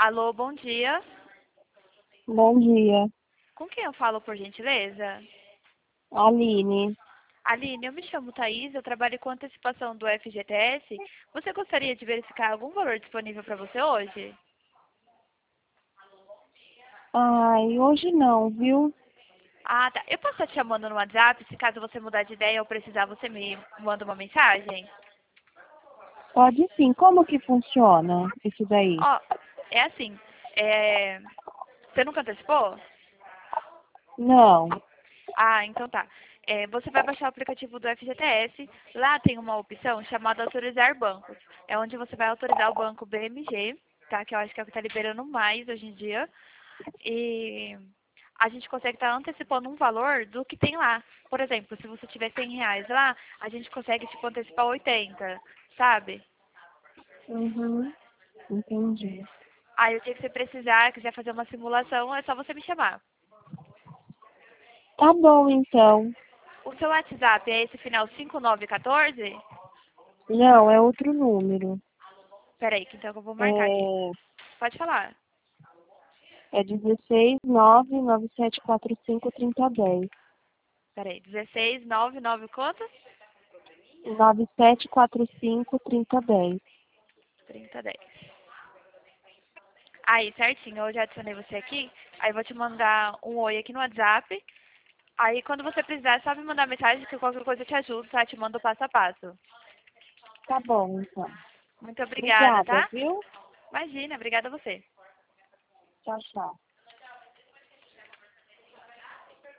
Alô, bom dia. Bom dia, Com quem eu falo, por gentileza? Aline. Aline, eu me chamo Thaís, eu trabalho com antecipação do FGTS. Você gostaria de verificar algum valor disponível para você hoje? Ai, hoje não, viu? Ah, tá. Eu posso estar te chamando no WhatsApp, se caso você mudar de ideia ou precisar, você me manda uma mensagem? Pode sim. Como que funciona isso daí? Ó, é assim, é... você nunca antecipou? Não. Ah, então tá. Você vai baixar o aplicativo do FGTS. Lá tem uma opção chamada autorizar bancos. É onde você vai autorizar o banco BMG, tá? Que eu acho que é o que está liberando mais hoje em dia. E a gente consegue estar antecipando um valor do que tem lá. Por exemplo, se você tiver R$ 100 lá, a gente consegue tipo antecipar 80, sabe? Uhum, entendi. Aí o dia que você precisar, quiser fazer uma simulação, é só você me chamar. Tá bom, então. O seu WhatsApp é esse final 5914? Não, é outro número. Peraí, que então eu vou marcar aqui. É, Pode falar. é 16 99745 3010. Peraí, 16 99 quanto? 9745 3010. 3010. Aí, certinho, eu já adicionei você aqui. Aí eu vou te mandar um oi aqui no WhatsApp. Aí quando você precisar, é só me mandar mensagem que qualquer coisa eu te ajudo, tá? Te mando o passo a passo. Tá bom, então. Muito obrigada, Obrigada, tá? viu? Imagina, obrigada a você. Tchau, tchau.